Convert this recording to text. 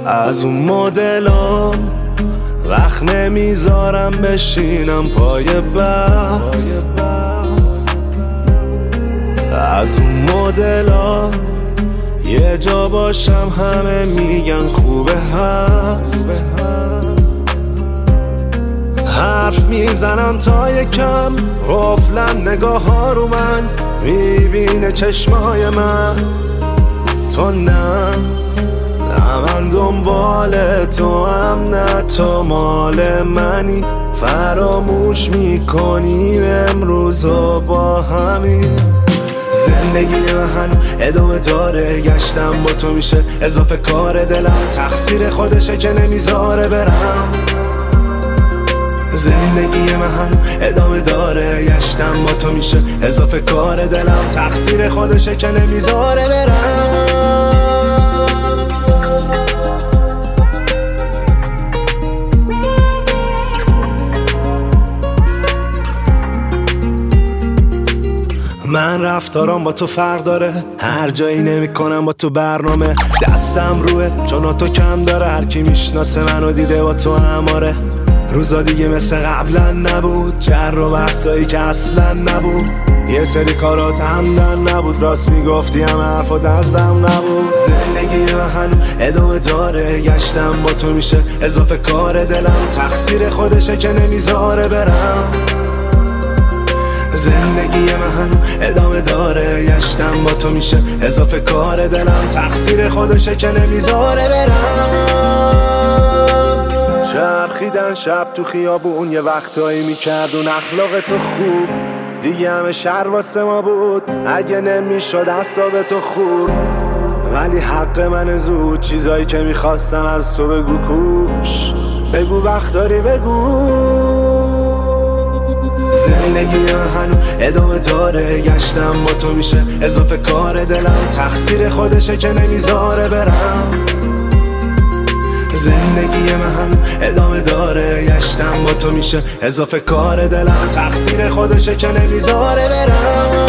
از اون مدلام وقت نمیذارم بشینم پای بس، از اون مدلام یه جا باشم همه میگن خوبه هست. حرف میزنم تا یکم غفلن نگاه ها رو من، میبینه چشمای من. تو نه من دنبال تو هم، نه تو مال منی. فراموش میکنیم امروزو با همین. زندگی من هنو ادامه داره، گشتم با تو میشه اضافه کار دلم. تقصیر خودشه که نمیذاره برم. زندگی من هنو ادامه داره، گشتم با تو میشه اضافه کار دلم. تقصیر خودشه که نمیذاره برم. من رفتارم با تو فرق داره، هر جایی نمی کنم با تو برنامه. دستم روه چون تو کم داره، هر کی میشناسه منو دیده با تو هماره. روزا دیگه مثل قبلا نبود، جر و بحثایی که اصلا نبود. یه سری کارات همدن نبود، راست میگفتی هم حرفا دستم نبود. زندگی من هنو ادامه داره، گشتم با تو میشه اضافه کار دلم. تقصیر خودشه که نمیذاره برم. زندگی من هنو ادامه داره، گشتم با تو میشه اضافه کار دلم. تقصیر خودشه که نمیذاره برم. چرخیدن شب تو خیابون، یه وقتایی میکرد اون اخلاق تو خوب. دیگه همه شهر واسه ما بود، اگه نمیشد اعصاب تو خورد. ولی حق من زود، چیزایی که میخواستم از تو بگو کوش. بگو وقت داری بگو. زندگی من هنو ادامه داره، گشتم با تو میشه اضافه کار دلم. تقصیر خودشه که نمیذاره برم. زندگی من هنو ادامه داره، گشتم با تو میشه اضافه کار دلم. تقصیر خودشه که نمیذاره برم.